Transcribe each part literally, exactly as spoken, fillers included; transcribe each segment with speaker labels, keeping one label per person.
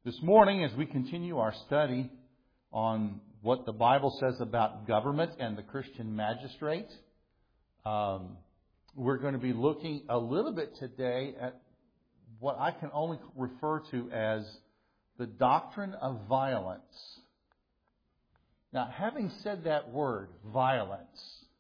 Speaker 1: This morning, as we continue our study on what the Bible says about government and the Christian magistrate, um, we're going to be looking a little bit today at what I can only refer to as the doctrine of violence. Now, having said that word, violence,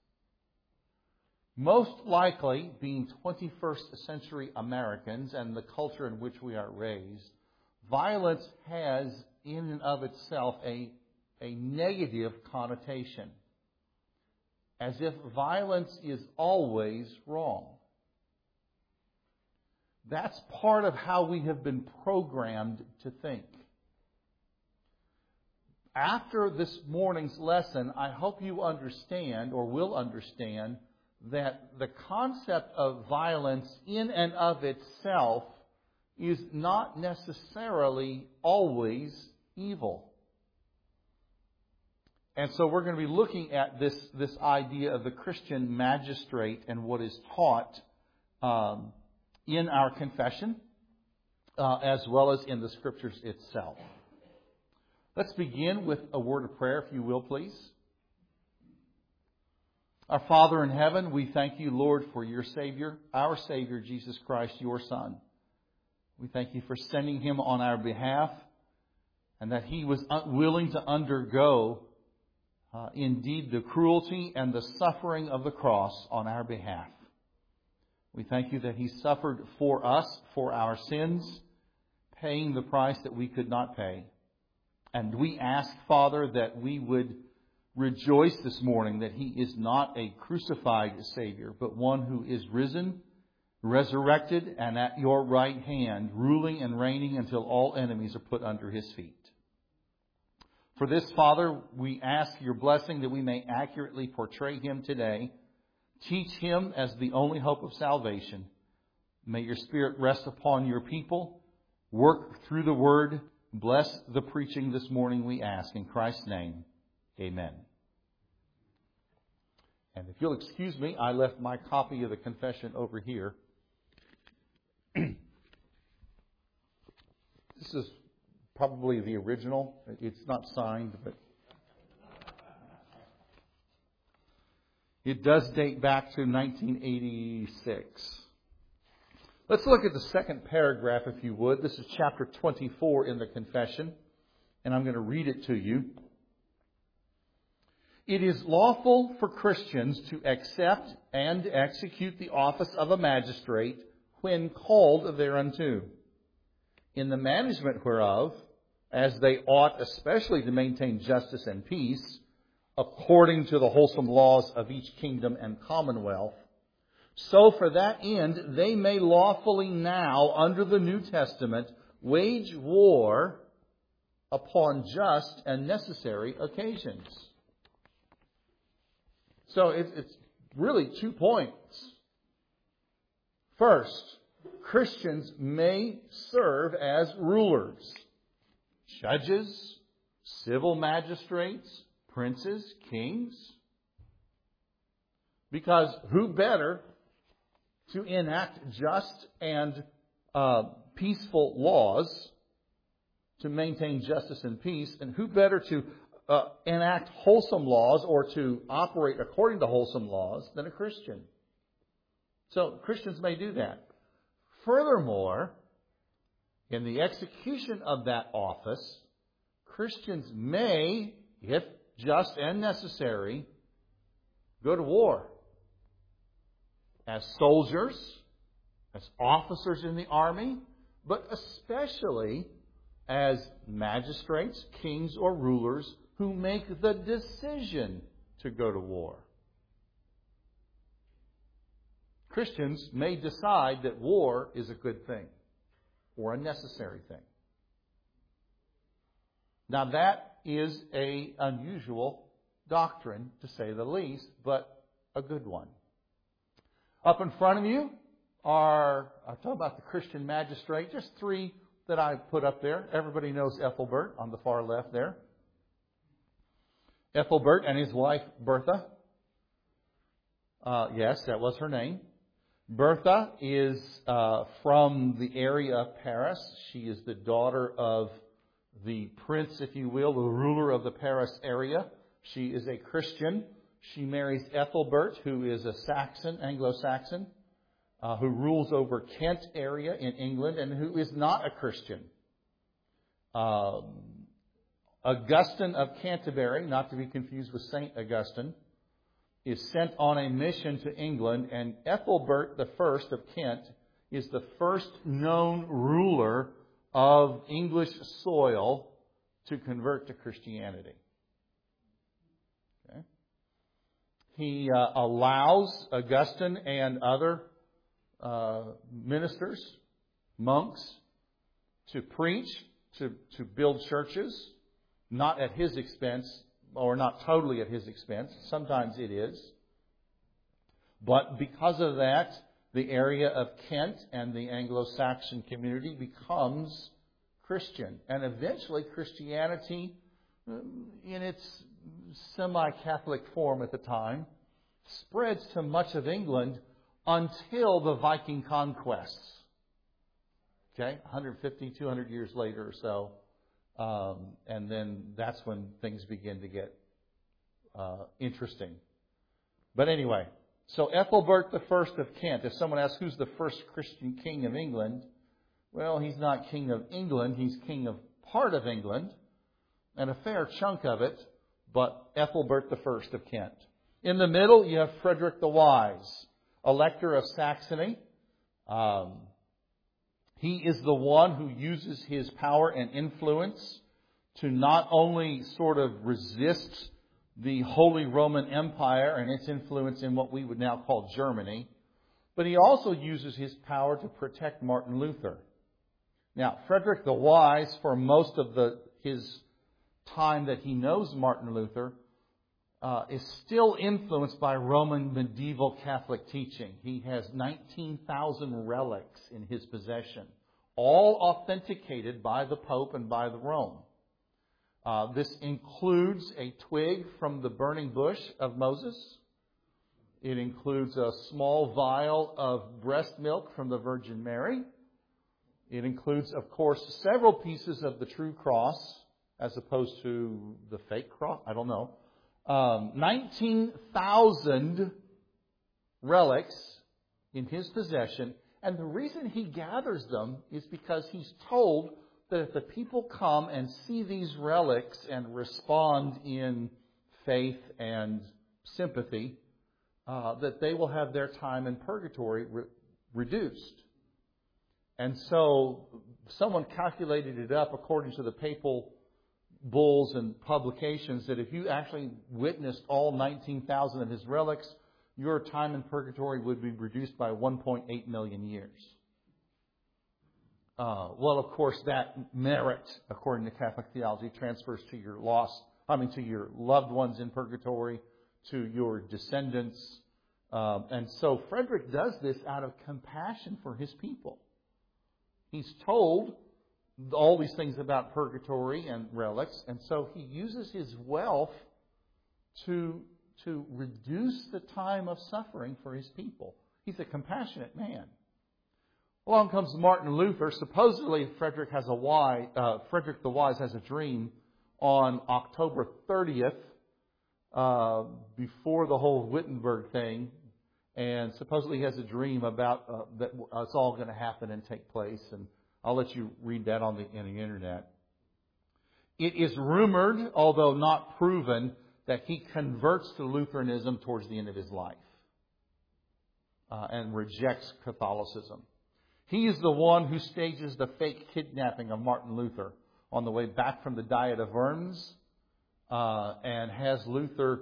Speaker 1: most likely, being twenty-first century Americans and the culture in which we are raised, violence has, in and of itself, a, a negative connotation. As if violence is always wrong. That's part of how we have been programmed to think. After this morning's lesson, I hope you understand, or will understand, that the concept of violence in and of itself is not necessarily always evil. And so we're going to be looking at this, this idea of the Christian magistrate and what is taught um, in our confession, uh, as well as in the Scriptures itself. Let's begin with a word of prayer, if you will, please. Our Father in heaven, we thank you, Lord, for your Savior, our Savior, Jesus Christ, your Son. We thank you for sending Him on our behalf, and that He was willing to undergo, uh, indeed, the cruelty and the suffering of the cross on our behalf. We thank you that He suffered for us, for our sins, paying the price that we could not pay. And we ask, Father, that we would rejoice this morning that He is not a crucified Savior, but one who is risen, resurrected, and at your right hand, ruling and reigning until all enemies are put under His feet. For this, Father, we ask your blessing that we may accurately portray Him today. Teach Him as the only hope of salvation. May your Spirit rest upon your people. Work through the Word. Bless the preaching this morning, we ask. In Christ's name, amen. And if you'll excuse me, I left my copy of the confession over here. This is probably the original. It's not signed, but it does date back to nineteen eighty-six. Let's look at the second paragraph, if you would. This is chapter twenty-four in the confession, and I'm going to read it to you. It is lawful for Christians to accept and execute the office of a magistrate when called thereunto, in the management whereof, as they ought especially to maintain justice and peace, according to the wholesome laws of each kingdom and commonwealth, so for that end they may lawfully now, under the New Testament, wage war upon just and necessary occasions. So it's really two points. First, Christians may serve as rulers, judges, civil magistrates, princes, kings. Because who better to enact just and uh, peaceful laws to maintain justice and peace, and who better to uh, enact wholesome laws or to operate according to wholesome laws than a Christian? So Christians may do that. Furthermore, in the execution of that office, Christians may, if just and necessary, go to war. As soldiers, as officers in the army, but especially as magistrates, kings, or rulers who make the decision to go to war. Christians may decide that war is a good thing or a necessary thing. Now that is an unusual doctrine, to say the least, but a good one. Up in front of you are, I'll talk about the Christian magistrate, just three that I put up there. Everybody knows Ethelbert on the far left there. Ethelbert and his wife Bertha. Uh, yes, that was her name. Bertha is uh, from the area of Paris. She is the daughter of the prince, if you will, the ruler of the Paris area. She is a Christian. She marries Ethelbert, who is a Saxon, Anglo-Saxon, uh, who rules over Kent area in England and who is not a Christian. Um, Augustine of Canterbury, not to be confused with Saint Augustine, is sent on a mission to England, and Ethelbert the First of Kent is the first known ruler of English soil to convert to Christianity. Okay. He uh, allows Augustine and other uh, ministers, monks, to preach, to, to build churches, not at his expense, or not totally at his expense. Sometimes it is. But because of that, the area of Kent and the Anglo-Saxon community becomes Christian. And eventually Christianity, in its semi-Catholic form at the time, spreads to much of England until the Viking conquests. Okay, one hundred fifty, two hundred years later or so. Um, and then that's when things begin to get uh, interesting. But anyway, so Ethelbert the First of Kent. If someone asks who's the first Christian king of England, well, he's not king of England. He's king of part of England, and a fair chunk of it, but Ethelbert the First of Kent. In the middle, you have Frederick the Wise, Elector of Saxony. Um, He is the one who uses his power and influence to not only sort of resist the Holy Roman Empire and its influence in what we would now call Germany, but he also uses his power to protect Martin Luther. Now, Frederick the Wise, for most of the his time that he knows Martin Luther, uh, is still influenced by Roman medieval Catholic teaching. He has nineteen thousand relics in his possession, all authenticated by the Pope and by the Rome. Uh, this includes a twig from the burning bush of Moses. It includes a small vial of breast milk from the Virgin Mary. It includes, of course, several pieces of the true cross, as opposed to the fake cross. I don't know. Um, nineteen thousand relics in his possession. And the reason he gathers them is because he's told that if the people come and see these relics and respond in faith and sympathy, uh, that they will have their time in purgatory re- reduced. And so someone calculated it up according to the papal bulls and publications that if you actually witnessed all nineteen thousand of his relics, your time in purgatory would be reduced by one point eight million years. Uh, well, of course, that merit, according to Catholic theology, transfers to your lost, I mean, to your loved ones in purgatory, to your descendants. Um, and so Frederick does this out of compassion for his people. He's told all these things about purgatory and relics, and so he uses his wealth to to reduce the time of suffering for his people. He's a compassionate man. Along comes Martin Luther. Supposedly, Frederick has a wise, uh, Frederick the Wise has a dream on October thirtieth, uh, before the whole Wittenberg thing, and supposedly he has a dream about uh, that it's all going to happen and take place. And I'll let you read that on the, on the internet. It is rumored, although not proven, that he converts to Lutheranism towards the end of his life uh, and rejects Catholicism. He is the one who stages the fake kidnapping of Martin Luther on the way back from the Diet of Worms uh, and has Luther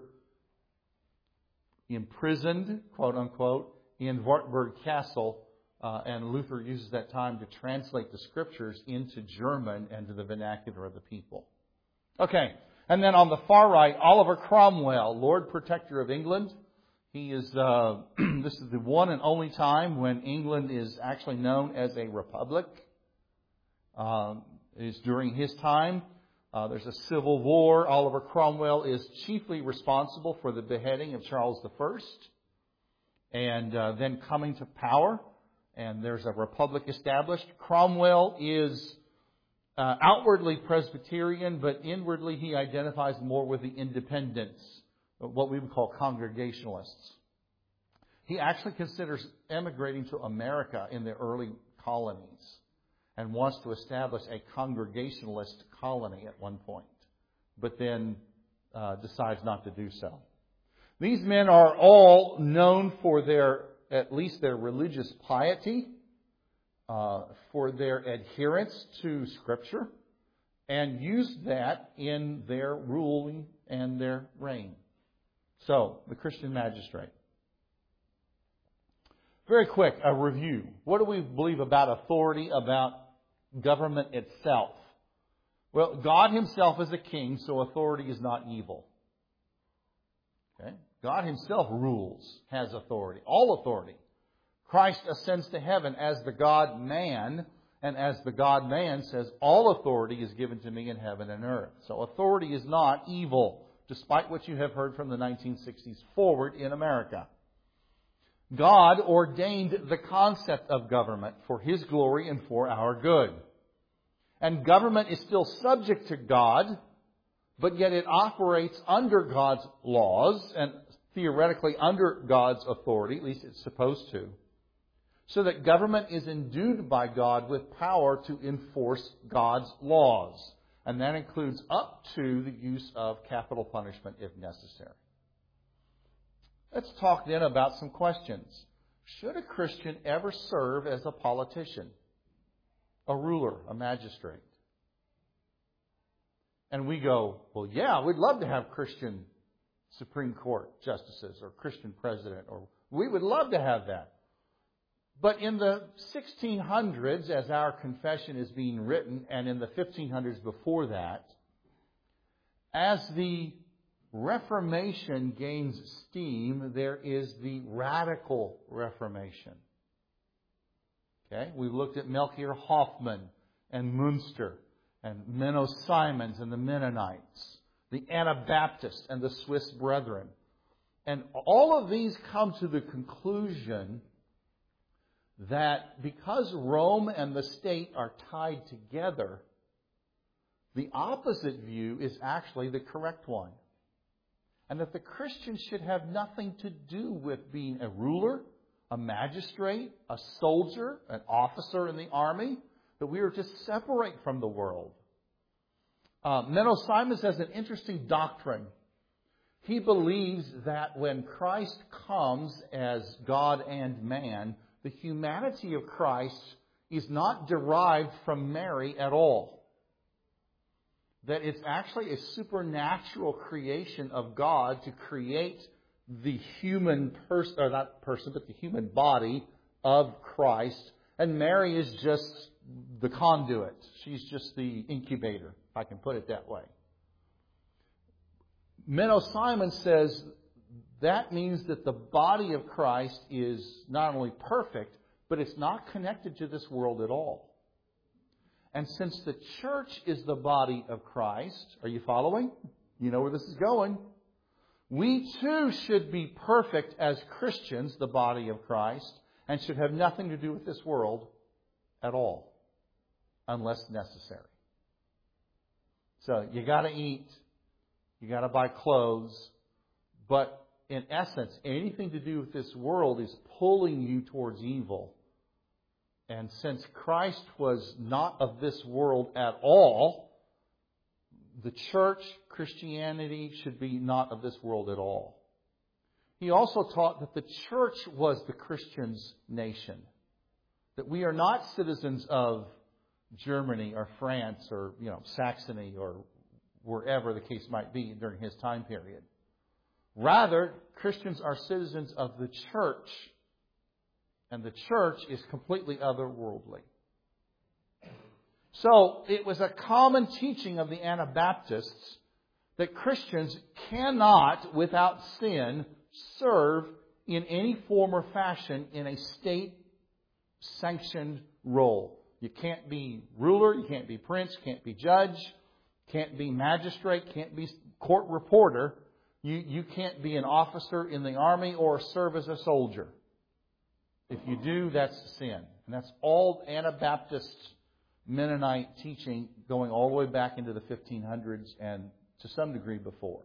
Speaker 1: imprisoned, quote unquote, in Wartburg Castle. Uh, and Luther uses that time to translate the Scriptures into German and to the vernacular of the people. Okay. And then on the far right, Oliver Cromwell, Lord Protector of England. He is, uh, this is the one and only time when England is actually known as a republic. Um, it is during his time. Uh, there's a civil war. Oliver Cromwell is chiefly responsible for the beheading of Charles the First. And uh, then coming to power. And there's a republic established. Cromwell is uh, outwardly Presbyterian, but inwardly he identifies more with the independents, what we would call Congregationalists. He actually considers emigrating to America in the early colonies and wants to establish a Congregationalist colony at one point, but then uh, decides not to do so. These men are all known for their, at least their religious piety, uh, for their adherence to Scripture, and use that in their ruling and their reign. So, the Christian magistrate. Very quick, a review. What do we believe about authority, about government itself? Well, God Himself is a king, so authority is not evil. Okay? God Himself rules, has authority, all authority. Christ ascends to heaven as the God-man, and as the God-man says, all authority is given to me in heaven and earth. So authority is not evil, despite what you have heard from the nineteen sixties forward in America. God ordained the concept of government for His glory and for our good. And government is still subject to God, but yet it operates under God's laws and theoretically under God's authority, at least it's supposed to, so that government is endued by God with power to enforce God's laws. And that includes up to the use of capital punishment if necessary. Let's talk then about some questions. Should a Christian ever serve as a politician, a ruler, a magistrate? And we go, well, yeah, we'd love to have Christian Supreme Court justices or Christian president, or we would love to have that. But in the sixteen hundreds, as our confession is being written, and in the fifteen hundreds before that, as the Reformation gains steam, there is the radical Reformation. Okay? We've looked at Melchior Hoffman and Münster and Menno Simons and the Mennonites, the Anabaptists and the Swiss Brethren. And all of these come to the conclusion that because Rome and the state are tied together, the opposite view is actually the correct one. And that the Christian should have nothing to do with being a ruler, a magistrate, a soldier, an officer in the army, that we are to separate from the world. Uh, Menno Simons has an interesting doctrine. He believes that when Christ comes as God and man, the humanity of Christ is not derived from Mary at all. That it's actually a supernatural creation of God to create the human person, or not person, but the human body of Christ. And Mary is just the conduit. She's just the incubator, if I can put it that way. Menno Simons says that means that the body of Christ is not only perfect, but it's not connected to this world at all. And since the church is the body of Christ, are you following? You know where this is going. We too should be perfect as Christians, the body of Christ, and should have nothing to do with this world at all, unless necessary. So you got to eat, you got to buy clothes, but in essence, anything to do with this world is pulling you towards evil. And since Christ was not of this world at all, the church, Christianity, should be not of this world at all. He also taught that the church was the Christians' nation. That we are not citizens of Germany or France or, you know, Saxony or wherever the case might be during his time period. Rather, Christians are citizens of the church. And the church is completely otherworldly. So it was a common teaching of the Anabaptists that Christians cannot, without sin, serve in any form or fashion in a state-sanctioned role. You can't be ruler, you can't be prince, can't be judge, can't be magistrate, can't be court reporter. You, you can't be an officer in the army or serve as a soldier. If you do, that's sin. And that's all Anabaptists Mennonite teaching going all the way back into the fifteen hundreds and to some degree before.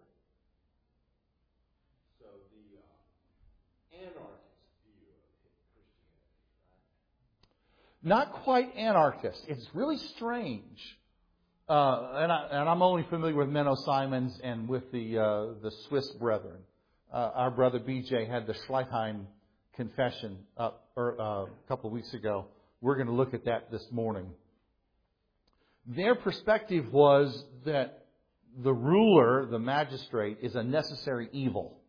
Speaker 2: So the uh, anarchist view of Christianity, right?
Speaker 1: Not quite anarchist. It's really strange. Uh, and, I, and I'm only familiar with Menno Simons and with the uh, the Swiss Brethren. Uh, our brother B J had the Schleitheim Confession up er, uh, a couple of weeks ago. We're going to look at that this morning. Their perspective was that the ruler, the magistrate, is a necessary evil.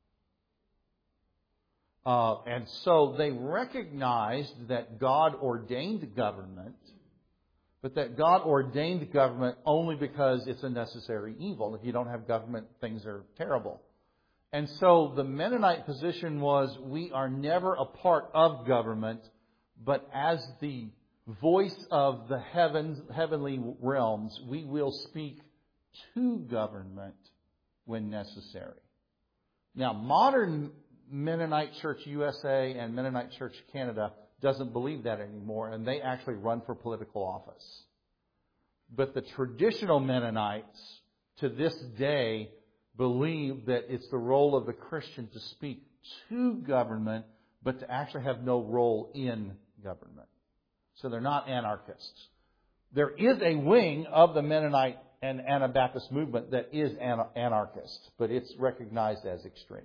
Speaker 1: Uh, and so they recognized that God ordained government, but that God ordained government only because it's a necessary evil. If you don't have government, things are terrible. And so the Mennonite position was, we are never a part of government, but as the voice of the heavens, heavenly realms, we will speak to government when necessary. Now, modern Mennonite Church U S A and Mennonite Church Canada doesn't believe that anymore, and they actually run for political office. But the traditional Mennonites, to this day, believe that it's the role of the Christian to speak to government, but to actually have no role in government. So they're not anarchists. There is a wing of the Mennonite and Anabaptist movement that is anarchist, but it's recognized as extreme.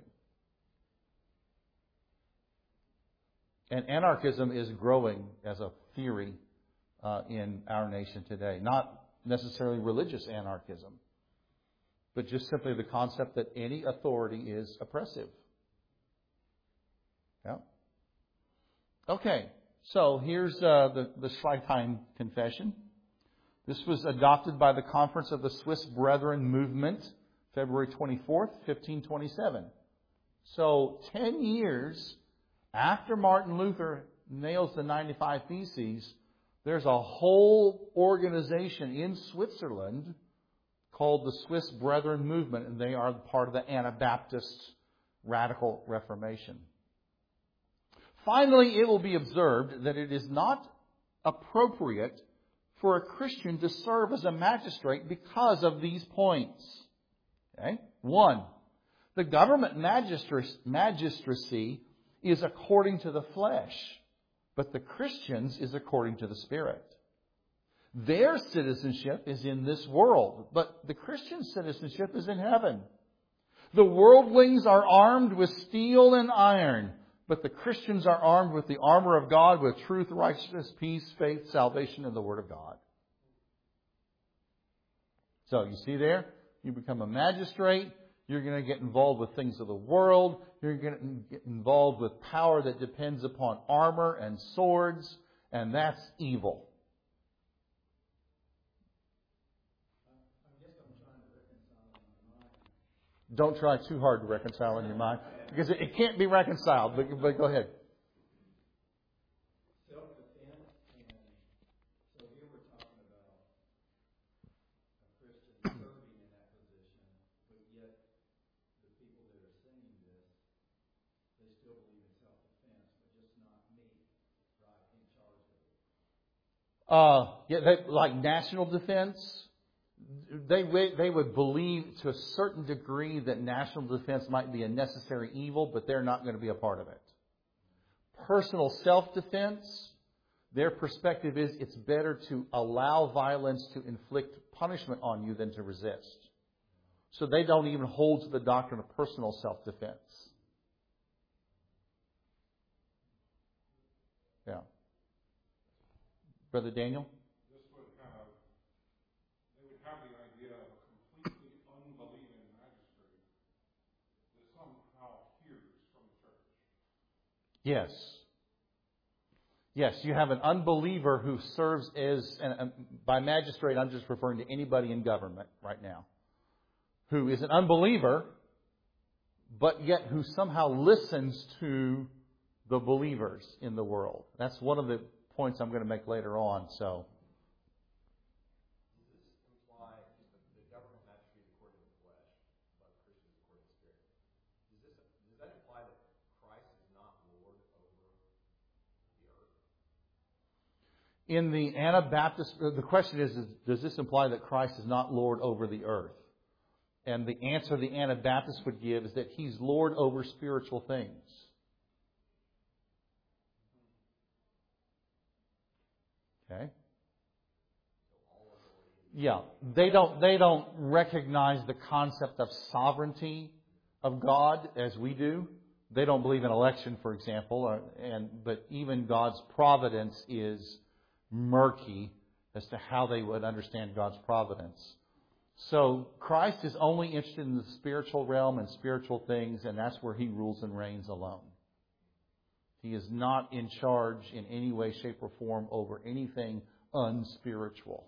Speaker 1: And anarchism is growing as a theory uh, in our nation today. Not necessarily religious anarchism, but just simply the concept that any authority is oppressive. Yeah. Okay, so here's uh, the, the Schleitheim Confession. This was adopted by the Conference of the Swiss Brethren Movement, February twenty-fourth, fifteen twenty-seven. So ten years after Martin Luther nails the ninety-five Theses, there's a whole organization in Switzerland called the Swiss Brethren Movement, and they are part of the Anabaptist Radical Reformation. Finally, it will be observed that it is not appropriate for a Christian to serve as a magistrate because of these points. Okay? One, the government magistracy is according to the flesh, but the Christians is according to the Spirit. Their citizenship is in this world, but the Christian citizenship is in heaven. The worldlings are armed with steel and iron, but the Christians are armed with the armor of God, with truth, righteousness, peace, faith, salvation, and the Word of God. So you see there, you become a magistrate. You're going to get involved with things of the world. You're going to get involved with power that depends upon armor and swords, and that's evil. Don't try too hard to reconcile in your mind, because it, it can't be reconciled. But, but go ahead.
Speaker 2: Self-defense, and so here we're talking about a Christian serving in that position, but yet the people that are saying this, they still believe in self-defense, but just not me, right, in charge of it.
Speaker 1: Uh, yeah, they, like national defense. They they would believe to a certain degree that national defense might be a necessary evil, but they're not going to be a part of it. Personal self-defense, their perspective is it's better to allow violence to inflict punishment on you than to resist. So they don't even hold to the doctrine of personal self-defense. Yeah. Brother Daniel? Yes. Yes, you have an unbeliever who serves as, and by magistrate I'm just referring to anybody in government right now, who is an unbeliever, but yet who somehow listens to the believers in the world. That's one of the points I'm going to make later on. So.
Speaker 2: Does this imply the government magistrate according to the flesh, but Christians according to the Spirit? Does this does that imply that Christ is not Lord over the earth?
Speaker 1: In the Anabaptist, the question is, is, does this imply that Christ is not Lord over the earth? And the answer the Anabaptist would give is that He's Lord over spiritual things. Okay? Yeah, they don't they don't recognize the concept of sovereignty of God as we do. They don't believe in election, for example, or, and but even God's providence is murky as to how they would understand God's providence. So Christ is only interested in the spiritual realm and spiritual things, and that's where He rules and reigns alone. He is not in charge in any way, shape, or form over anything unspiritual.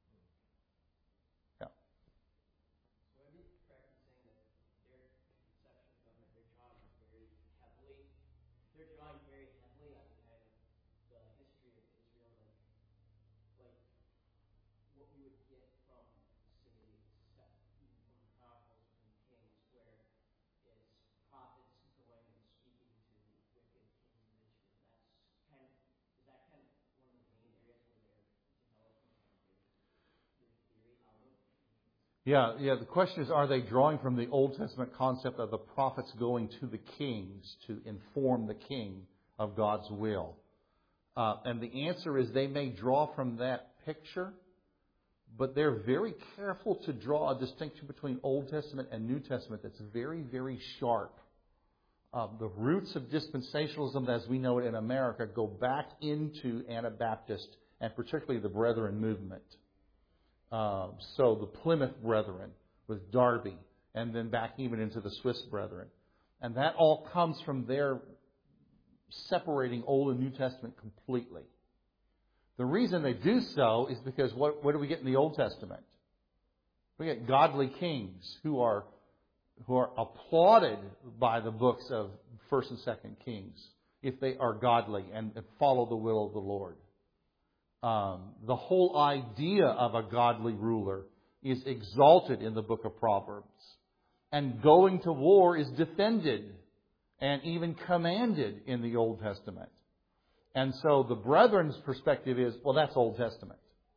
Speaker 1: Yeah.
Speaker 3: So would it be correct in saying that their conception of it, they're drawing very heavily, they're drawing very heavily on kind of the history of Israel, like, like what we would get from, say, stuff from Chronicles and Kings, where it's prophets going and speaking to wicked kings of Israel. That's kind of, is that kind of one of the main areas where they're developing kind of their, their theory out of?
Speaker 1: Yeah, yeah. The question is, are they drawing from the Old Testament concept of the prophets going to the kings to inform the king of God's will? Uh, and the answer is they may draw from that picture, but they're very careful to draw a distinction between Old Testament and New Testament that's very, very sharp. Uh, the roots of dispensationalism, as we know it in America, go back into Anabaptist and particularly the Brethren movement. Uh, so the Plymouth Brethren with Darby, and then back even into the Swiss Brethren. And that all comes from their separating Old and New Testament completely. The reason they do so is because what, what do we get in the Old Testament? We get godly kings who are who are applauded by the books of First and Second Kings if they are godly and follow the will of the Lord. Um, the whole idea of a godly ruler is exalted in the book of Proverbs. And going to war is defended and even commanded in the Old Testament. And so the Brethren's perspective is, well, that's Old Testament.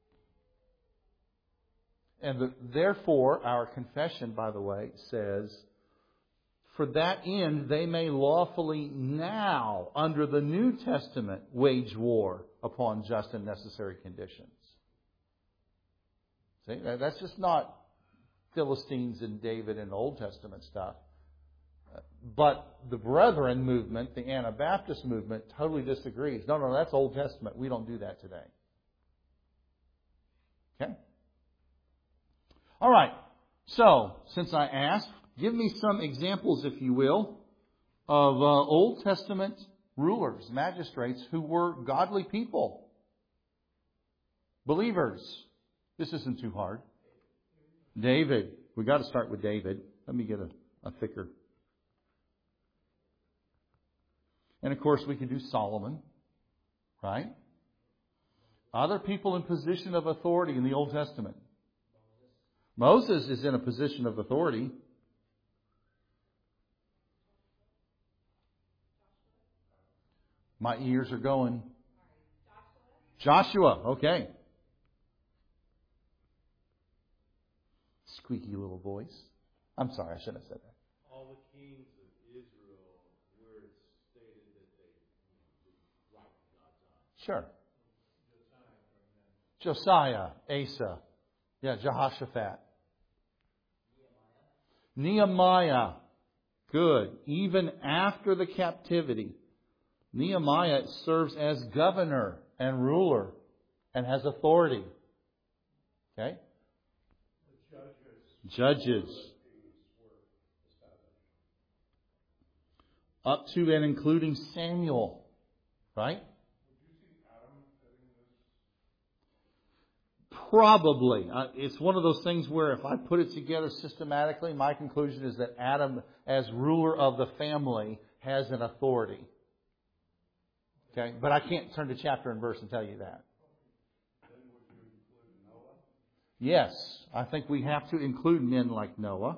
Speaker 1: And the, therefore, our confession, by the way, says, for that end, they may lawfully now, under the New Testament, wage war upon just and necessary conditions. See, that's just not Philistines and David and Old Testament stuff. But the Brethren movement, the Anabaptist movement, totally disagrees. No, no, that's Old Testament. We don't do that today. Okay? All right. So, since I asked, give me some examples, if you will, of uh, Old Testament rulers, magistrates who were godly people. Believers. This isn't too hard. David. We've got to start with David. Let me get a, a thicker. And of course, we can do Solomon. Right? Other people in position of authority in the Old Testament. Moses is in a position of authority. My ears are going. Joshua, okay. Squeaky little voice. I'm sorry, I shouldn't have said that.
Speaker 2: All the kings of Israel, where it's stated that they did right in God's eyes.
Speaker 1: Sure. Josiah, Asa, yeah, Jehoshaphat. Nehemiah, good. Even after the captivity, Nehemiah serves as governor and ruler and has authority. Okay? Judges. Judges. Up to and including Samuel. Right? Probably. Uh, it's one of those things where if I put it together systematically, my conclusion is that Adam, as ruler of the family, has an authority. Okay? But I can't turn to chapter and verse and tell you that. Yes. I think we have to include men like Noah.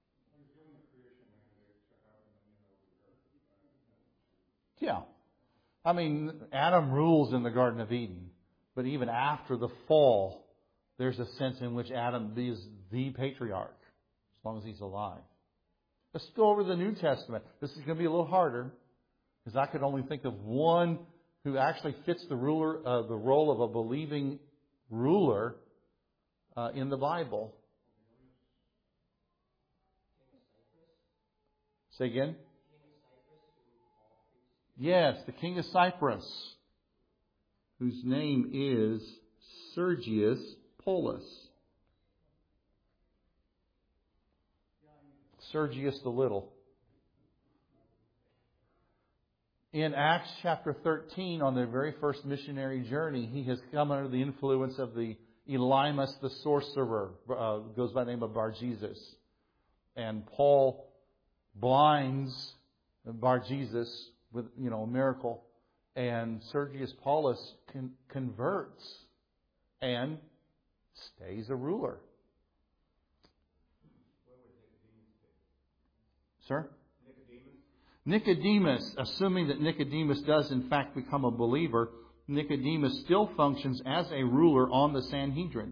Speaker 1: Yeah. I mean, Adam rules in the Garden of Eden. But even after the fall, there's a sense in which Adam is the patriarch, as long as he's alive. Let's go over the New Testament. This is going to be a little harder, because I could only think of one who actually fits the ruler, uh, the role of a believing ruler uh, in the Bible. Say again? Yes, the king of Cyprus, whose name is Sergius Paulus. Sergius the Little. In Acts chapter thirteen, on their very first missionary journey, he has come under the influence of the Elymas the sorcerer, uh, goes by the name of Bar-Jesus. And Paul blinds Bar-Jesus with, you know, a miracle. And Sergius Paulus con- converts and stays a ruler. Sir? Nicodemus, assuming that Nicodemus does in fact become a believer, Nicodemus still functions as a ruler on the Sanhedrin.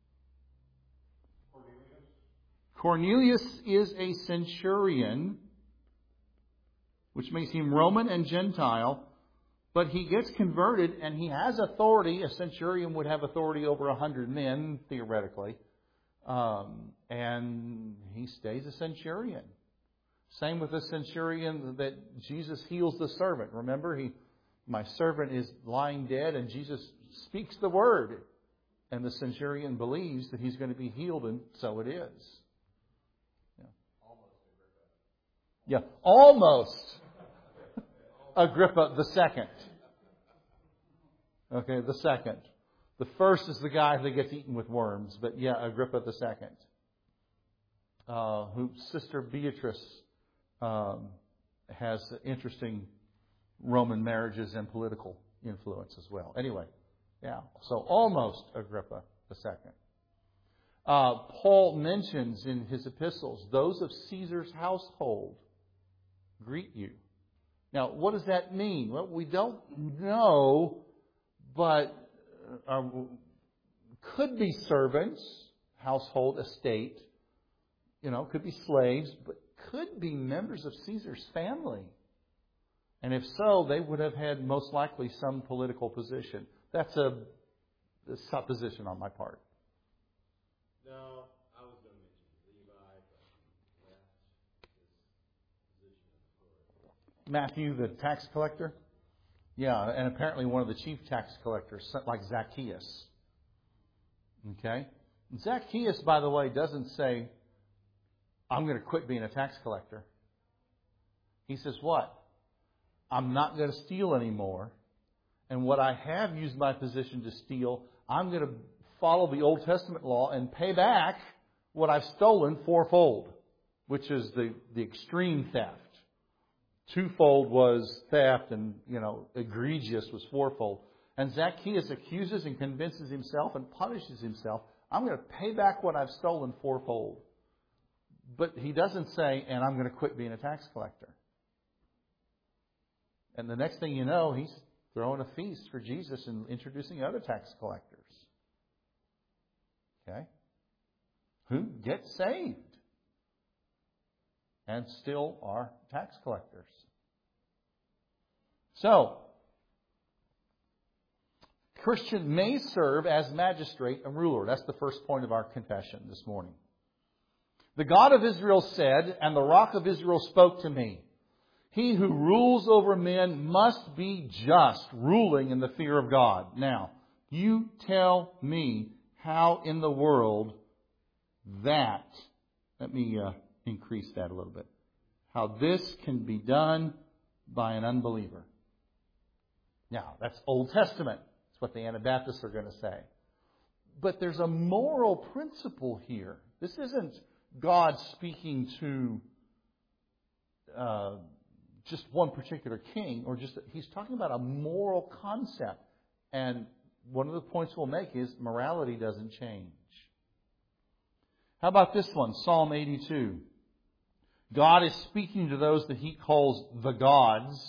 Speaker 1: Cornelius, Cornelius is a centurion, which makes him Roman and Gentile, but he gets converted and he has authority. A centurion would have authority over a hundred men, theoretically. Um, and he stays a centurion. Same with the centurion that Jesus heals the servant. Remember, he, my servant is lying dead, and Jesus speaks the word. And the centurion believes that he's going to be healed, and so it is. Yeah, yeah almost Agrippa the second. Okay, the second. The first is the guy that gets eaten with worms, but yeah, Agrippa the second. Uh, who Sister Beatrice Um, has interesting Roman marriages and political influence as well. Anyway, yeah, so almost Agrippa the second. Uh, Paul mentions in his epistles, those of Caesar's household greet you. Now, what does that mean? Well, we don't know, but uh, could be servants, household, estate, you know, could be slaves, but could be members of Caesar's family. And if so, they would have had most likely some political position. That's a, a supposition on my part.
Speaker 2: No, I was going to mention Levi, but left his position before.
Speaker 1: Matthew, the tax collector? Yeah, and apparently one of the chief tax collectors, like Zacchaeus. Okay? Zacchaeus, by the way, doesn't say, I'm going to quit being a tax collector. He says, what? I'm not going to steal anymore. And what I have used my position to steal, I'm going to follow the Old Testament law and pay back what I've stolen fourfold, which is the, the extreme theft. Twofold was theft, and, you know, egregious was fourfold. And Zacchaeus accuses and convinces himself and punishes himself. I'm going to pay back what I've stolen fourfold. But he doesn't say, and I'm going to quit being a tax collector. And the next thing you know, he's throwing a feast for Jesus and introducing other tax collectors. Okay? Who get saved and still are tax collectors. So, Christian may serve as magistrate and ruler. That's the first point of our confession this morning. The God of Israel said, and the Rock of Israel spoke to me. He who rules over men must be just, ruling in the fear of God. Now, you tell me how in the world that, let me uh, increase that a little bit, how this can be done by an unbeliever. Now, that's Old Testament. That's what the Anabaptists are going to say. But there's a moral principle here. This isn't God speaking to uh, just one particular king, or just he's talking about a moral concept. And one of the points we'll make is morality doesn't change. How about this one? Psalm eighty-two. God is speaking to those that He calls the gods,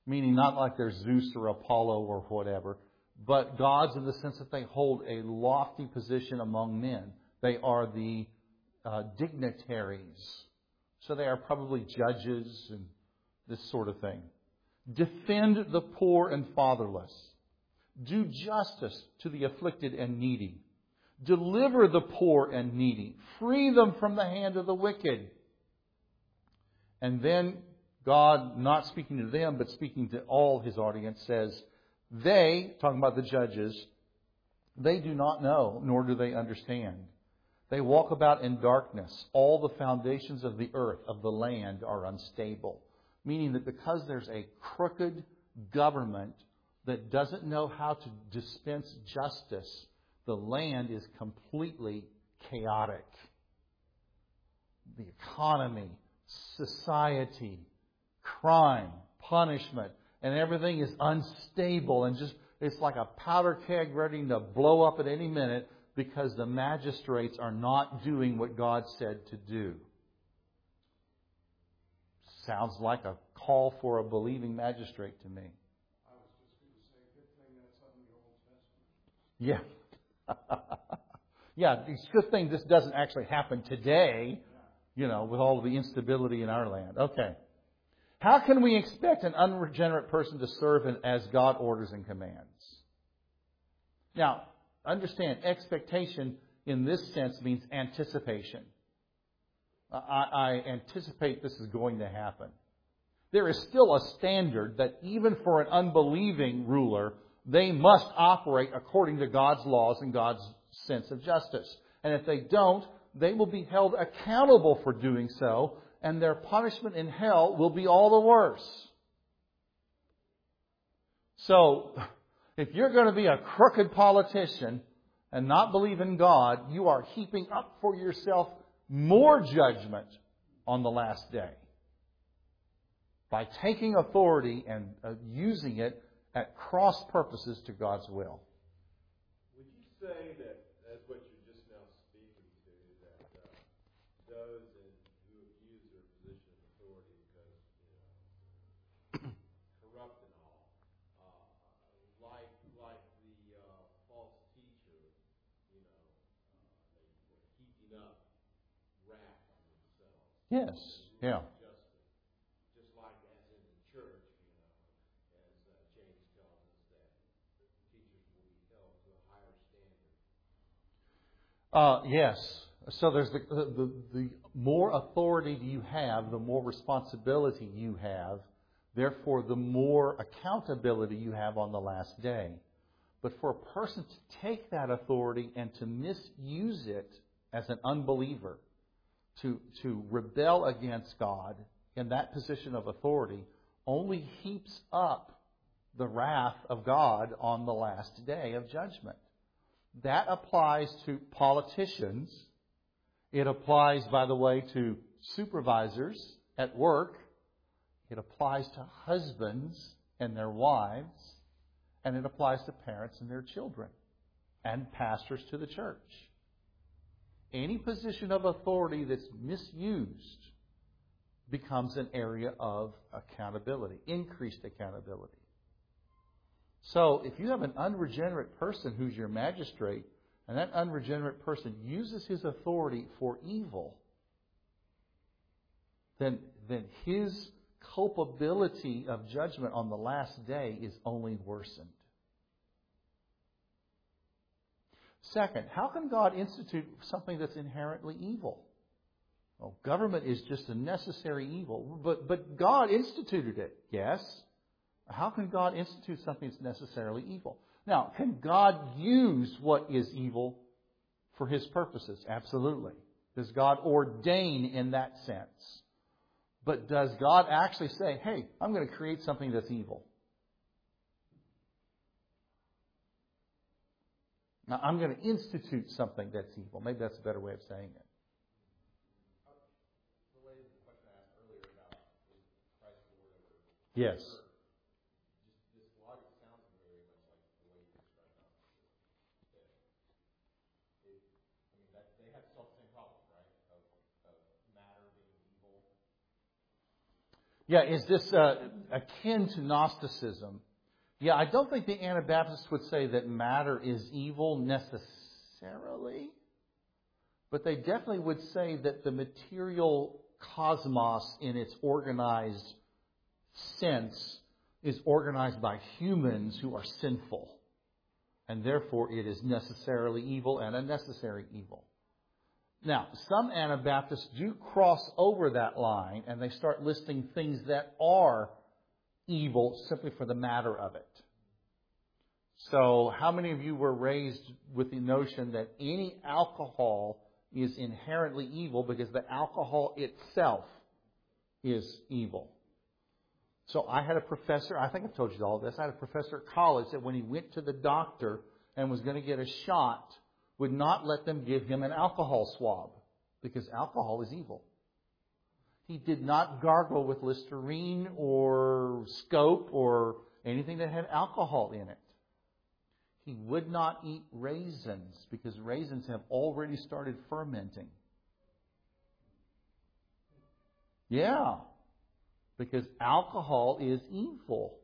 Speaker 1: meaning not like they're Zeus or Apollo or whatever, but gods in the sense that they hold a lofty position among men. They are the uh, dignitaries. So they are probably judges and this sort of thing. Defend the poor and fatherless. Do justice to the afflicted and needy. Deliver the poor and needy. Free them from the hand of the wicked. And then God, not speaking to them, but speaking to all His audience, says, they, talking about the judges, they do not know, nor do they understand. They walk about in darkness. All the foundations of the earth, of the land, are unstable. Meaning that because there's a crooked government that doesn't know how to dispense justice, the land is completely chaotic. The economy, society, crime, punishment, and everything is unstable and just, it's like a powder keg ready to blow up at any minute because the magistrates are not doing what God said to do. Sounds like a call for a believing magistrate to me.
Speaker 4: I was just going to say, good thing that's on the Old Testament.
Speaker 1: Yeah. Yeah, it's a good thing this doesn't actually happen today, you know, with all of the instability in our land. Okay. How can we expect an unregenerate person to serve as God orders and commands? Now, understand, expectation in this sense means anticipation. I, I anticipate this is going to happen. There is still a standard that even for an unbelieving ruler, they must operate according to God's laws and God's sense of justice. And if they don't, they will be held accountable for doing so, and their punishment in hell will be all the worse. So, if you're going to be a crooked politician and not believe in God, you are heaping up for yourself more judgment on the last day by taking authority and uh, using it at cross purposes to God's will.
Speaker 5: Would you say that that's what you're just now speaking to, that uh, those in, who abuse their position of authority because, you know, corrupt and all, uh, like like the uh, false teacher, you know, uh, they were heaping up wrath on themselves.
Speaker 1: Yes. Yeah.
Speaker 5: Justice. Just like as in the church, you know, as uh, James tells us that teachers will be held to a higher standard.
Speaker 1: Uh, yes. So there's the, the the more authority you have, the more responsibility you have. Therefore, the more accountability you have on the last day. But for a person to take that authority and to misuse it as an unbeliever, to to rebel against God in that position of authority, only heaps up the wrath of God on the last day of judgment. That applies to politicians. It applies, by the way, to supervisors at work. It applies to husbands and their wives. And it applies to parents and their children. And pastors to the church. Any position of authority that's misused becomes an area of accountability, increased accountability. So if you have an unregenerate person who's your magistrate, and that unregenerate person uses his authority for evil, then, then his culpability of judgment on the last day is only worsened. Second, how can God institute something that's inherently evil? Well, government is just a necessary evil, but, but God instituted it, yes. How can God institute something that's necessarily evil? Now, can God use what is evil for His purposes? Absolutely. Does God ordain in that sense? But does God actually say, hey, I'm going to create something that's evil? Now, I'm going to institute something that's evil. Maybe that's a better way of saying it.
Speaker 2: Related to the question I asked earlier about is Christ Lord over
Speaker 1: Yes.
Speaker 2: just this logic sounds very much like the way you described it. That it, I mean, that they have still the same problems, right? Of, of matter being evil.
Speaker 1: Yeah, is this uh, akin to Gnosticism? Yeah, I don't think the Anabaptists would say that matter is evil necessarily, but they definitely would say that the material cosmos in its organized sense is organized by humans who are sinful, and therefore it is necessarily evil and a necessary evil. Now, some Anabaptists do cross over that line and they start listing things that are evil simply for the matter of it. So, how many of you were raised with the notion that any alcohol is inherently evil because the alcohol itself is evil? So, I had a professor, I think I've told you all this, I had a professor at college that when he went to the doctor and was going to get a shot, would not let them give him an alcohol swab because alcohol is evil. He did not gargle with Listerine or Scope or anything that had alcohol in it. He would not eat raisins because raisins have already started fermenting. Yeah, because alcohol is evil.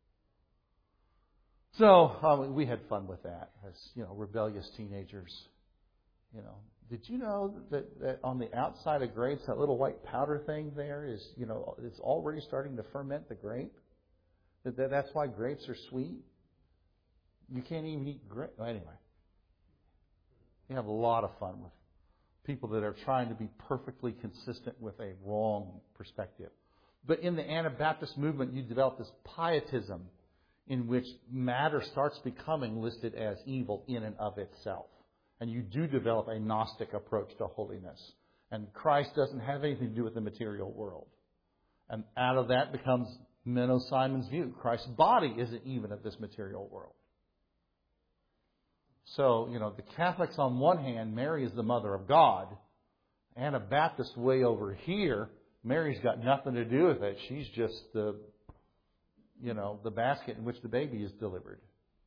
Speaker 1: So um, we had fun with that as, you know, rebellious teenagers. You know, did you know that, that on the outside of grapes, that little white powder thing there is, you know, it's already starting to ferment the grape? That, that that's why grapes are sweet. You can't even eat grape. Well, anyway, we have a lot of fun with people that are trying to be perfectly consistent with a wrong perspective. But in the Anabaptist movement, you develop this pietism in which matter starts becoming listed as evil in and of itself. And you do develop a Gnostic approach to holiness. And Christ doesn't have anything to do with the material world. And out of that becomes Menno Simon's view. Christ's body isn't even of this material world. So, you know, the Catholics on one hand, Mary is the mother of God. Anabaptists way over here, Mary's got nothing to do with it. She's just the, you know, the basket in which the baby is delivered.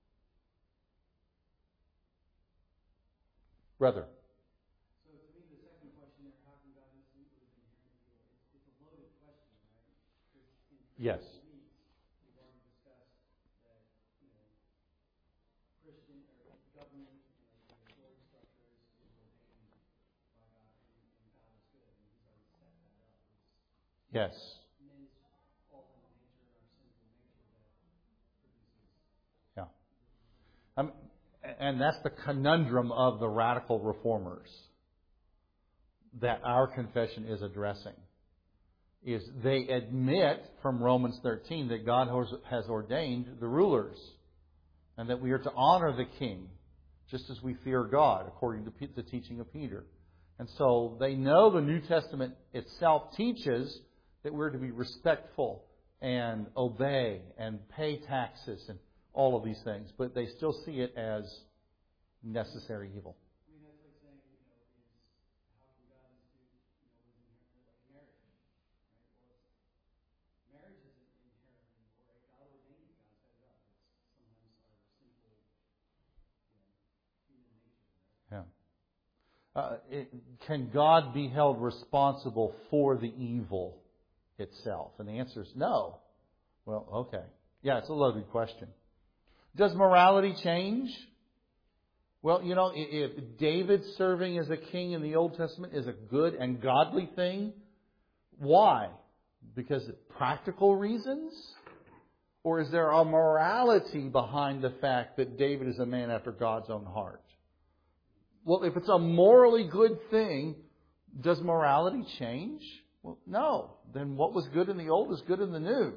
Speaker 1: Brother.
Speaker 2: So to me, the second question there, how can God institute what is inherently evil? It's, it's a loaded question, right? Because in
Speaker 1: Yes.
Speaker 2: weeks, we've already discussed that, you know, Christian or government and like the authority structure is, is ordained by God, and, and God is good, and He's already set that up. It's
Speaker 1: Yes.
Speaker 2: men's fallen nature, our sinful nature that produces.
Speaker 1: Yeah. Um, and that's the conundrum of the radical reformers that our confession is addressing. Is they admit from Romans thirteen that God has ordained the rulers and that we are to honor the king just as we fear God, according to the teaching of Peter. And so they know the New Testament itself teaches that we're to be respectful and obey and pay taxes and all of these things, but they still see it as necessary evil.
Speaker 2: I mean, that's like saying, you know, is how can God institute, you know, was inherently like marriage, right? Well, it's, marriage isn't inherently evil, right? God ordained it, God set it up. It's sometimes our sinful, you know, human nature, right?
Speaker 1: Yeah. Uh, it, can God be held responsible for the evil itself? And the answer is no. Well, okay. Yeah, it's a loaded question. Does morality change? Well, you know, if David serving as a king in the Old Testament is a good and godly thing, why? Because of practical reasons? Or is there a morality behind the fact that David is a man after God's own heart? Well, if it's a morally good thing, does morality change? Well, no. Then what was good in the Old is good in the New.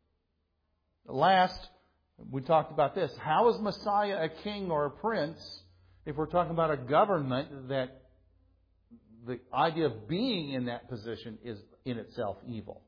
Speaker 1: Last, we talked about this. How is Messiah a king or a prince if we're talking about a government that the idea of being in that position is in itself evil?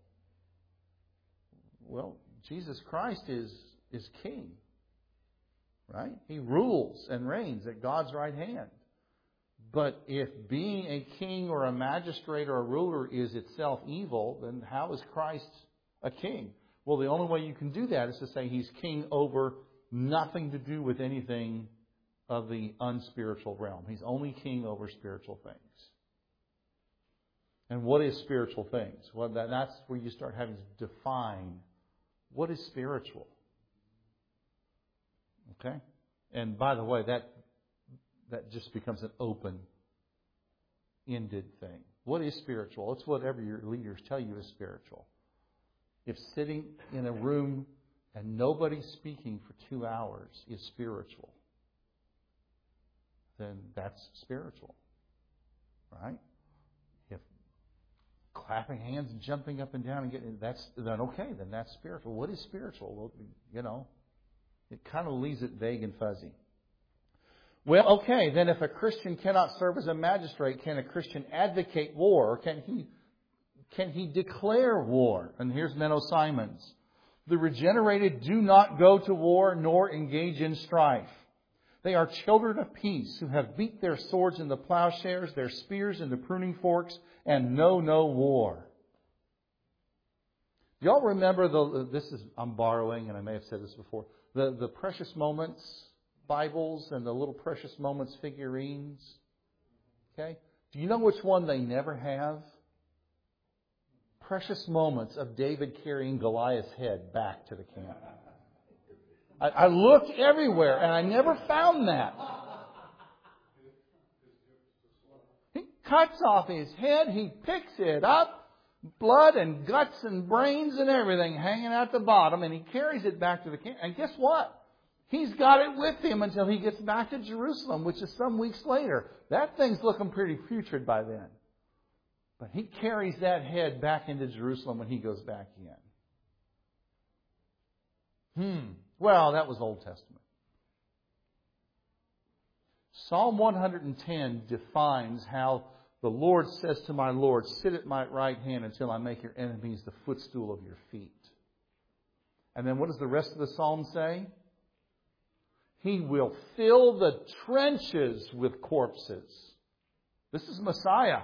Speaker 1: Well, Jesus Christ is, is king, right? He rules and reigns at God's right hand. But if being a king or a magistrate or a ruler is itself evil, then how is Christ a king? Well, the only way you can do that is to say He's king over nothing to do with anything of the unspiritual realm. He's only king over spiritual things. And what is spiritual things? Well, that, that's where you start having to define what is spiritual. Okay? And by the way, that that just becomes an open-ended thing. What is spiritual? It's whatever your leaders tell you is spiritual. If sitting in a room and nobody's speaking for two hours is spiritual, then that's spiritual. Right? If clapping hands and jumping up and down and getting that's then okay, then that's spiritual. What is spiritual? Well, you know, it kind of leaves it vague and fuzzy. Well, okay, then if a Christian cannot serve as a magistrate, can a Christian advocate war? Or can he can he declare war? And here's Menno Simons. The regenerated do not go to war nor engage in strife. They are children of peace who have beat their swords in the plowshares, their spears in the pruning forks, and know no war. Do y'all remember the, this is, I'm borrowing, and I may have said this before, the, the Precious Moments Bibles and the little Precious Moments figurines? Okay? Do you know which one they never have? Precious Moments of David carrying Goliath's head back to the camp. I, I looked everywhere and I never found that. He cuts off his head, he picks it up, blood and guts and brains and everything hanging out the bottom, and he carries it back to the camp. And guess what? He's got it with him until he gets back to Jerusalem, which is some weeks later. That thing's looking pretty putrid by then. But he carries that head back into Jerusalem when he goes back in. Hmm. Well, that was Old Testament. Psalm one ten defines how the Lord says to my Lord, sit at my right hand until I make your enemies the footstool of your feet. And then what does the rest of the psalm say? He will fill the trenches with corpses. This is Messiah.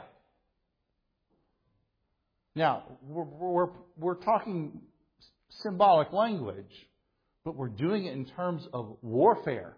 Speaker 1: Now, we're, we're, we're talking symbolic language, but we're doing it in terms of warfare.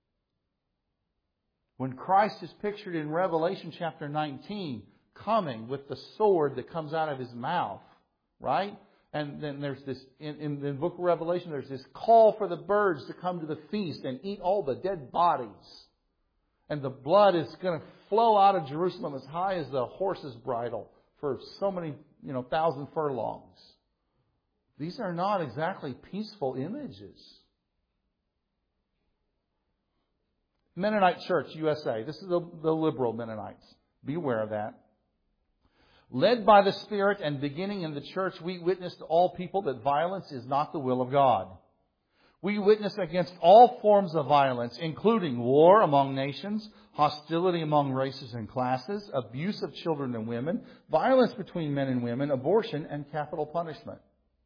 Speaker 1: When Christ is pictured in Revelation chapter nineteen, coming with the sword that comes out of His mouth, right? And then there's this, in, in the book of Revelation, there's this call for the birds to come to the feast and eat all the dead bodies. And the blood is going to flow out of Jerusalem as high as the horse's bridle for so many, you know, thousand furlongs. These are not exactly peaceful images. Mennonite Church, U S A. This is the, the liberal Mennonites. Be aware of that. Led by the Spirit and beginning in the church, we witness to all people that violence is not the will of God. We witness against all forms of violence, including war among nations, hostility among races and classes, abuse of children and women, violence between men and women, abortion, and capital punishment.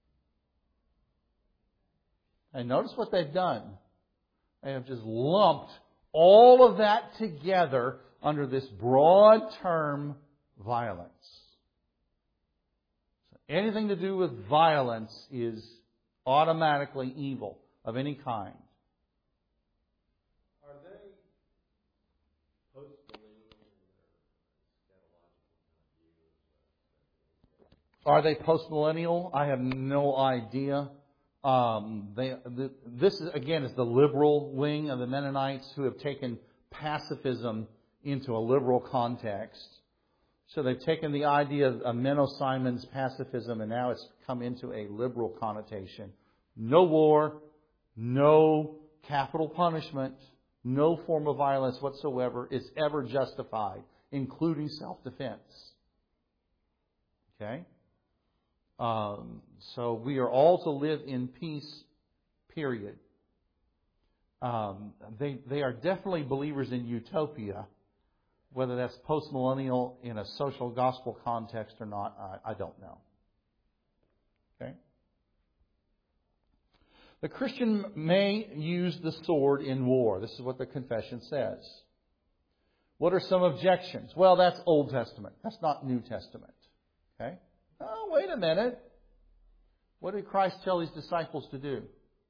Speaker 1: And notice what they've done. They have just lumped all of that together under this broad term, violence. So anything to do with violence is automatically evil of any kind.
Speaker 5: Are they post-millennial or
Speaker 1: Are they post-millennial? I have no idea. Um, they, the, this is, again, is the liberal wing of the Mennonites who have taken pacifism into a liberal context. So they've taken the idea of Menno Simons pacifism and now it's come into a liberal connotation. No war, no capital punishment, no form of violence whatsoever is ever justified, including self-defense. Okay? Um, so we are all to live in peace, period. Um, they, they are definitely believers in utopia. Whether that's post-millennial in a social gospel context or not, I, I don't know. Okay? The Christian may use the sword in war. This is what the confession says. What are some objections? Well, that's Old Testament. That's not New Testament. Okay? Oh, wait a minute. What did Christ tell His disciples to do?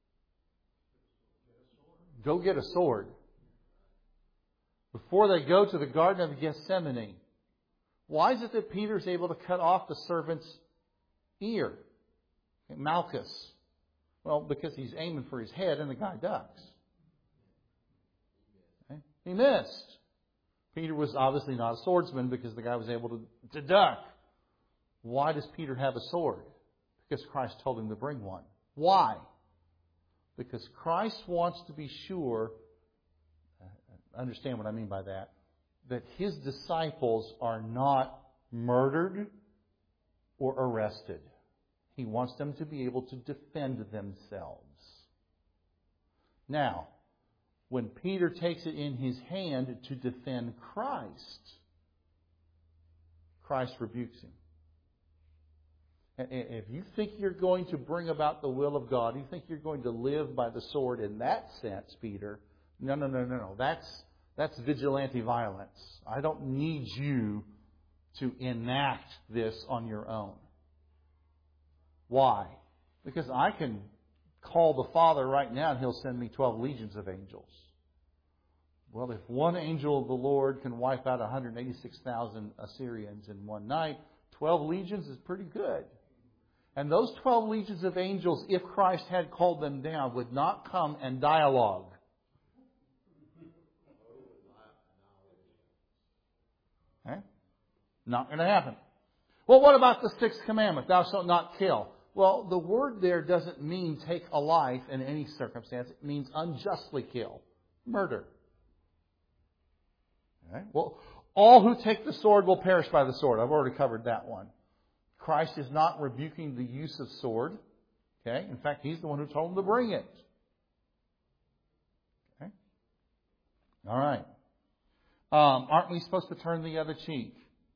Speaker 1: Go get a sword. Before they go to the Garden of Gethsemane, Why is it that Peter's able to cut off the servant's ear? Malchus. Well, because he's aiming for his head and the guy ducks. Okay? He missed. Peter was obviously not a swordsman because the guy was able to, to duck. Why does Peter have a sword? Because Christ told him to bring one. Why? Because Christ wants to be sure, understand what I mean by that, that His disciples are not murdered or arrested. He wants them to be able to defend themselves. Now, when Peter takes it in his hand to defend Christ, Christ rebukes him. If you think you're going to bring about the will of God, you think you're going to live by the sword in that sense, Peter, no, no, no, no, no. That's, that's vigilante violence. I don't need you to enact this on your own. Why? Because I can call the Father right now and He'll send me twelve legions of angels. Well, if one angel of the Lord can wipe out one hundred eighty-six thousand Assyrians in one night, twelve legions is pretty good. And those twelve legions of angels, if Christ had called them down, would not come and dialogue. Okay? Not going to happen. Well, what about the sixth commandment? Thou shalt not kill. Well, the word there doesn't mean take a life in any circumstance. It means unjustly kill. Murder. Okay? Well, all who take the sword will perish by the sword. I've already covered that one. Christ is not rebuking the use of sword. Okay? In fact, He's the one who told them to bring it. Okay? All right. Um, aren't we supposed to turn the other cheek?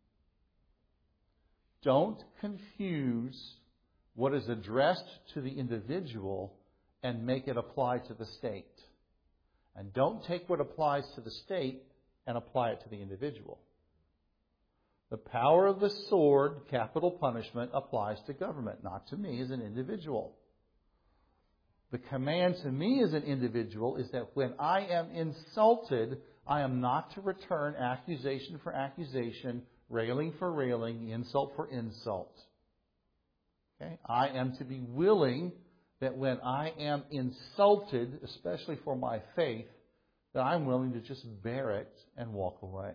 Speaker 1: Don't confuse what is addressed to the individual and make it apply to the state. And don't take what applies to the state and apply it to the individual. The power of the sword, capital punishment, applies to government, not to me as an individual. The command to me as an individual is that when I am insulted, I am not to return accusation for accusation, railing for railing, insult for insult. Okay? I am to be willing that when I am insulted, especially for my faith, that I'm willing to just bear it and walk away.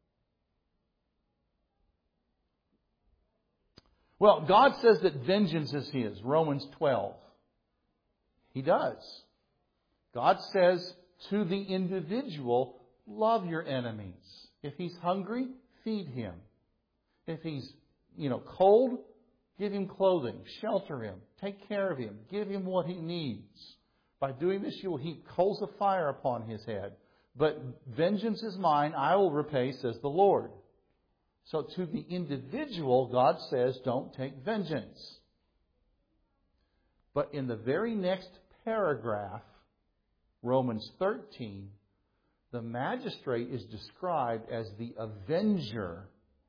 Speaker 1: Well, God says that vengeance is His, Romans twelve. He does. God says to the individual, love your enemies. If he's hungry, feed him. If he's, you know, cold, give him clothing, shelter him, take care of him, give him what he needs. By doing this, you will heap coals of fire upon his head. But vengeance is mine, I will repay, says the Lord. So to the individual, God says, don't take vengeance. But in the very next paragraph, Romans thirteen, the magistrate is described as the avenger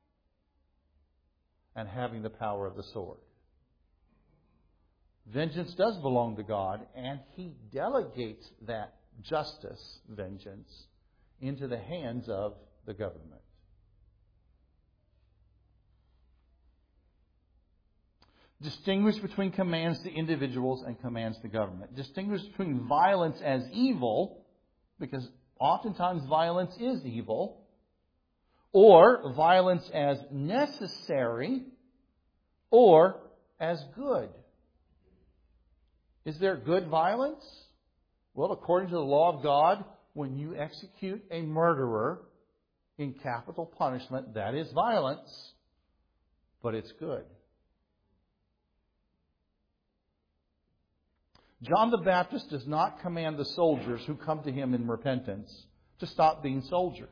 Speaker 1: and having the power of the sword. Vengeance does belong to God, and He delegates that justice, vengeance, into the hands of the government. Distinguish between commands to individuals and commands to government. Distinguish between violence as evil, because oftentimes violence is evil, or violence as necessary, or as good. Is there good violence? Well, according to the law of God, when you execute a murderer in capital punishment, that is violence, but it's good. John the Baptist does not command the soldiers who come to him in repentance to stop being soldiers.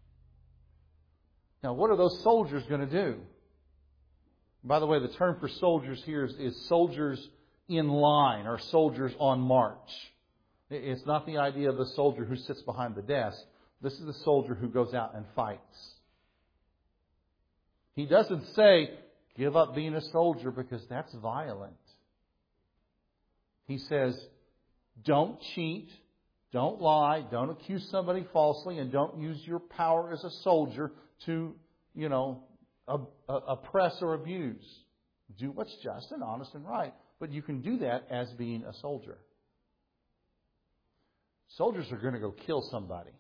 Speaker 1: Now, what are those soldiers going to do? By the way, the term for soldiers here is, is soldiers in line or soldiers on march. It's not the idea of the soldier who sits behind the desk. This is the soldier who goes out and fights. He doesn't say, give up being a soldier because that's violent. He says, don't cheat, don't lie, don't accuse somebody falsely, and don't use your power as a soldier to, you know, uh, uh, oppress or abuse. Do what's just and honest and right. But you can do that as being a soldier. Soldiers are going to go kill somebody.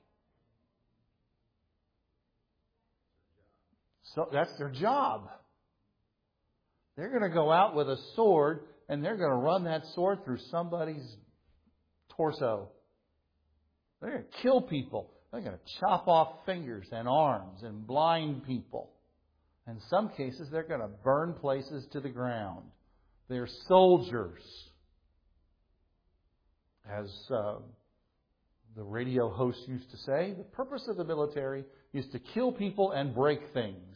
Speaker 1: So that's their job. They're going to go out with a sword and they're going to run that sword through somebody's torso. They're going to kill people. They're going to chop off fingers and arms and blind people. In some cases, they're going to burn places to the ground. They're soldiers. As uh, the radio host used to say, the purpose of the military is to kill people and break things.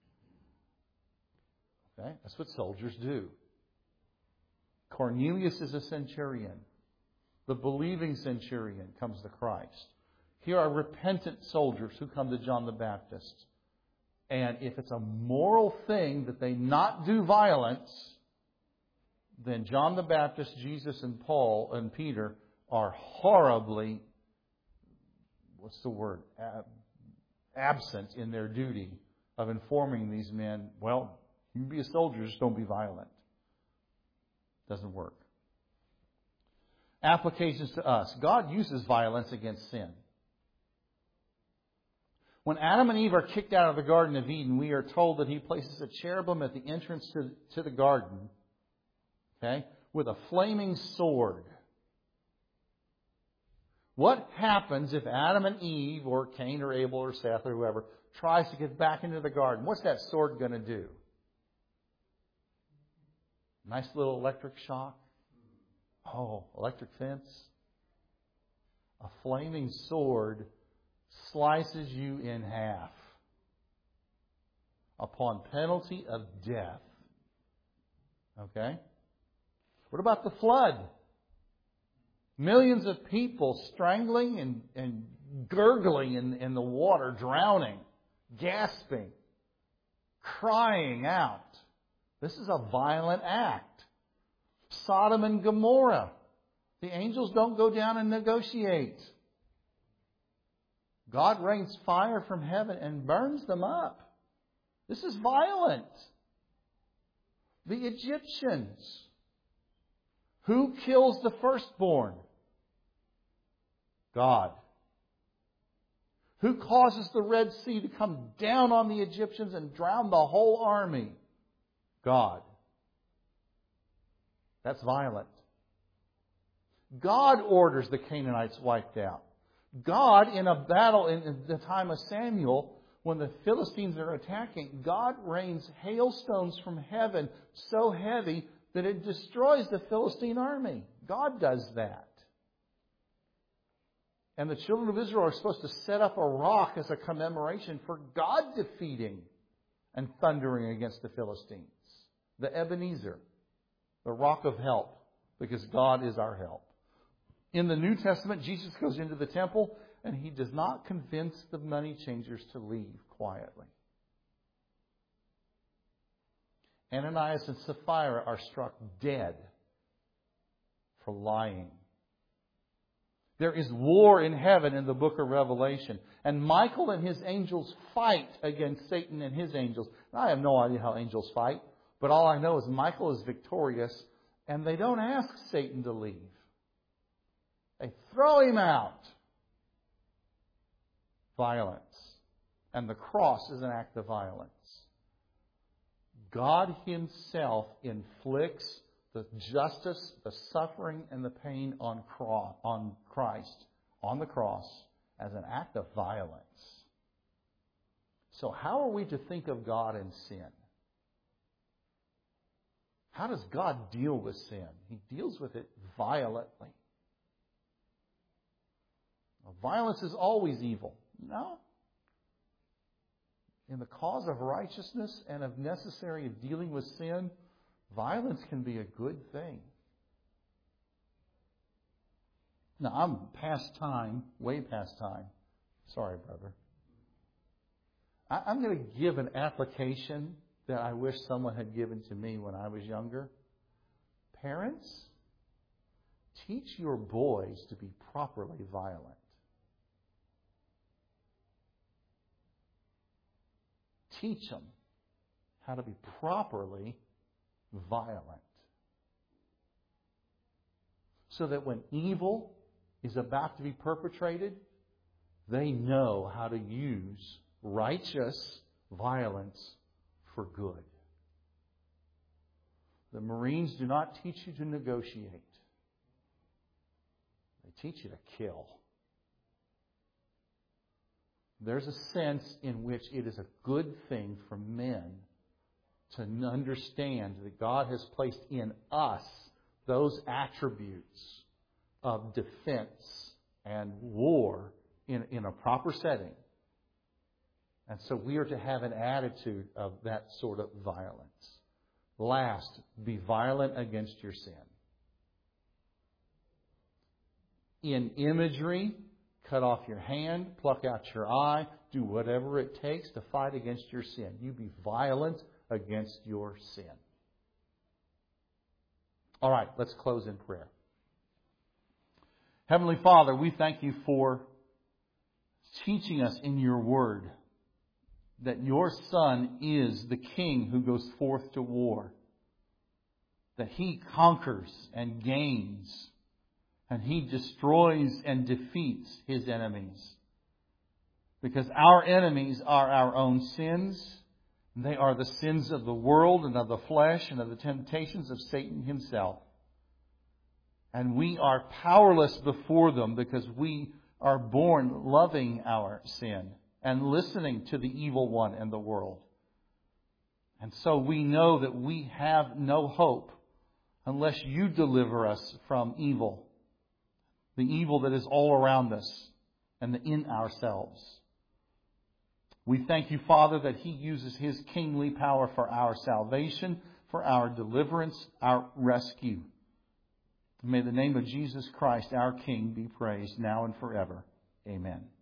Speaker 1: Okay? That's what soldiers do. Cornelius is a centurion. The believing centurion comes to Christ. Here are repentant soldiers who come to John the Baptist. And if it's a moral thing that they not do violence, then John the Baptist, Jesus, and Paul and Peter are horribly, what's the word, Ab- absent in their duty of informing these men, well, you can be a soldier, just don't be violent. Doesn't work. Applications to us. God uses violence against sin. When Adam and Eve are kicked out of the Garden of Eden, we are told that He places a cherubim at the entrance to, to the garden, okay, with a flaming sword. What happens if Adam and Eve, or Cain or Abel or Seth or whoever, tries to get back into the garden? What's that sword going to do? Nice little electric shock? Oh, electric fence? A flaming sword slices you in half upon penalty of death. Okay? What about the flood? Millions of people strangling and, and gurgling in, in the water, drowning, gasping, crying out. This is a violent act. Sodom and Gomorrah. The angels don't go down and negotiate. God rains fire from heaven and burns them up. This is violent. The Egyptians. Who kills the firstborn? God. Who causes the Red Sea to come down on the Egyptians and drown the whole army? God. That's violent. God orders the Canaanites wiped out. God, in a battle in the time of Samuel, when the Philistines are attacking, God rains hailstones from heaven so heavy that it destroys the Philistine army. God does that. And the children of Israel are supposed to set up a rock as a commemoration for God defeating and thundering against the Philistines. The Ebenezer, the rock of help, because God is our help. In the New Testament, Jesus goes into the temple and He does not convince the money changers to leave quietly. Ananias and Sapphira are struck dead for lying. There is war in heaven in the book of Revelation. And Michael and his angels fight against Satan and his angels. And I have no idea how angels fight. But all I know is Michael is victorious. And they don't ask Satan to leave. They throw him out. Violence. And the cross is an act of violence. God Himself inflicts the justice, the suffering, and the pain on cross, on Christ, on the cross, as an act of violence. So how are we to think of God in sin? How does God deal with sin? He deals with it violently. Well, violence is always evil. No. In the cause of righteousness and of necessary of dealing with sin, violence can be a good thing. Now, I'm past time, way past time. Sorry, brother. I, I'm going to give an application that I wish someone had given to me when I was younger. Parents, teach your boys to be properly violent. Teach them. how to be properly violent. So that when evil is about to be perpetrated, they know how to use righteous violence for good. The Marines do not teach you to negotiate. They teach you to kill. There's a sense in which it is a good thing for men to understand that God has placed in us those attributes of defense and war in, in a proper setting. And so we are to have an attitude of that sort of violence. Last, be violent against your sin. In imagery, cut off your hand, pluck out your eye, do whatever it takes to fight against your sin. You be violent against your sin. All right, let's close in prayer. Heavenly Father, we thank you for teaching us in your word that your Son is the King who goes forth to war. That He conquers and gains. And He destroys and defeats His enemies. Because our enemies are our own sins. They are the sins of the world and of the flesh and of the temptations of Satan himself. And we are powerless before them because we are born loving our sin and listening to the evil one and the world. And so we know that we have no hope unless you deliver us from evil. The evil that is all around us and in ourselves. We thank you, Father, that He uses His kingly power for our salvation, for our deliverance, our rescue. May the name of Jesus Christ, our King, be praised now and forever. Amen.